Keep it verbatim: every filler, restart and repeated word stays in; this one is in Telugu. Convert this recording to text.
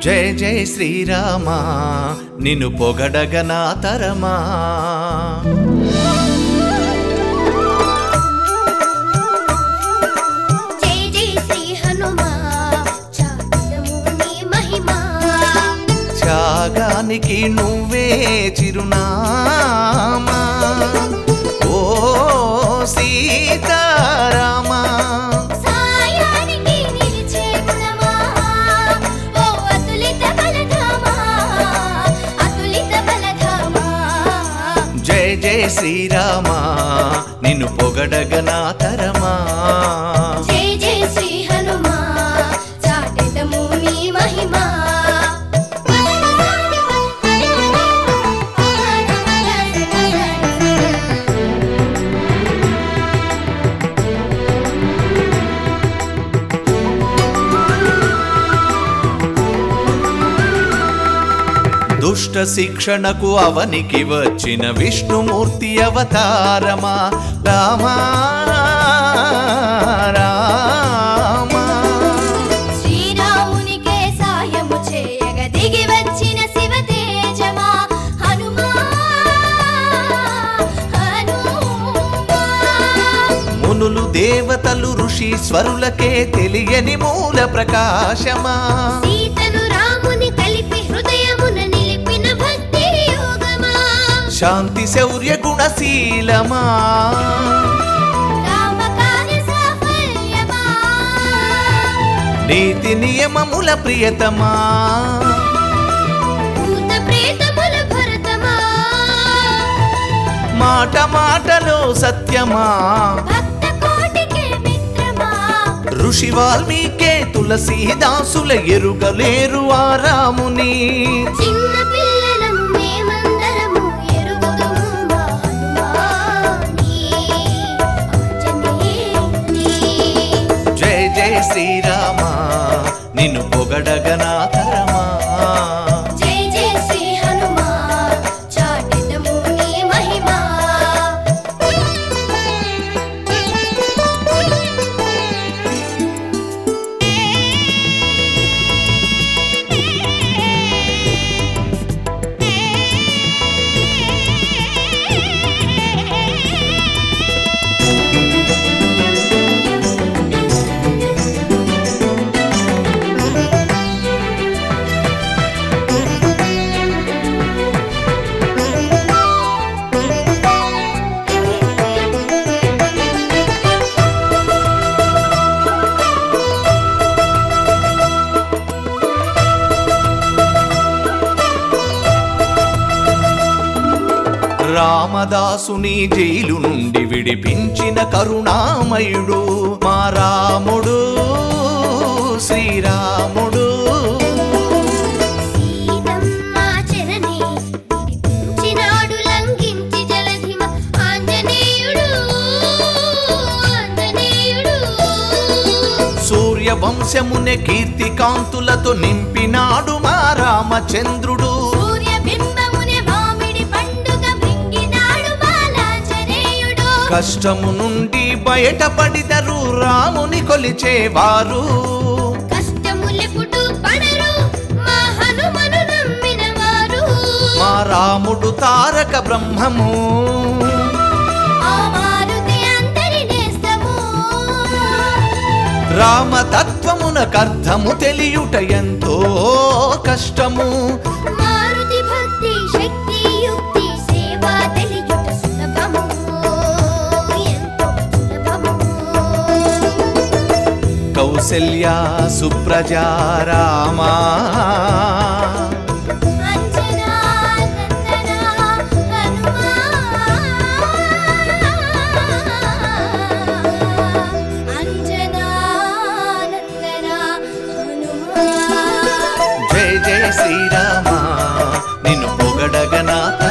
జయ జయ శ్రీరామా నిన్ను పొగడగ నా తరమా. జయ జయ శ్రీ హనుమా చాటుదము నీ మహిమా. త్యాగానికి నువ్వే చిరునామా ఓ సీతారామా. సాయానికి నిలిచే గుణమా ఓ అతులిత బలధామా అతులిత బలధామా. జయ జయ శ్రీరామా నిన్ను పొగడగ నా తరమా. జయ జయ శ్రీ హనుమా చాటుదము నీ మహిమా. దుష్ట శిక్షణకు అవనికి వచ్చిన విష్ణుమూర్తి అవతారమా రామా రామా. శ్రీరామునికే సాయము చేయగ దిగి వచ్చిన శివ తేజమా హనుమా హనుమా. మునులు దేవతలు ఋషీశ్వరులకే తెలియని మూల ప్రకాశమా. సీతను రాముని కలిపి హృదయమున నిలిపిన భక్తి యోగమా. శాంతి శౌర్య గుణశీలమా రామకార్య సాఫల్యమా. నీతి నియమముల ప్రియతమా. భూత ప్రేతముల భరతమా. మాట మాటలో సత్యమా. భక్త కోటికే మిత్రమా. ఋషి వాల్మీకే తులసీదాసుల ఎరుగలేరు ఆ రాముని. చిన్న పిల్లలం మేమందరము ఎరుగుదుము మా హనుమాని ఆంజనేయుని. జయ జయ శ్రీరామా నిన్ను పొగడగ నా తరమా. జయ జయ శ్రీ హనుమా చాటుదము నీ మహిమా. రామదాసుని జైలు నుండి విడిపించిన కరుణామయుడు మా రాముడు శ్రీరాముడు. సీతమ్మ చరణి విడిపించినాడు లంఘించి జలధిమ ఆంజనేయుడు ఆంజనేయుడు. సూర్యవంశమునే కీర్తి కాంతులతో నింపినాడు మా రామచంద్రుడు. సూర్య బింబమునే మామిడి పండుగ మింగినాడు బాలాంజనేయుడు. కష్టము నుండి బయటపడిదరు రాముని కొలిచేవారు. కష్టములెప్పుడు పడరు మా హనుమను నమ్మిన వారు. మా రాముడు తారక బ్రహ్మము ఆ మారుతి అందరి నేస్తము. రామతత్వమునకర్థము తెలియుట ఎంతో కష్టము. మారుతి భక్తి శక్తి యుక్తి సేవ తెలియుట సులభము ఎంతో సులభము. కౌసల్య సుప్రజా రామా అంజనా నందన హనుమా. అంజనా నందన హనుమా. జయ జయ శ్రీరామా నిన్ను పొగడగ నా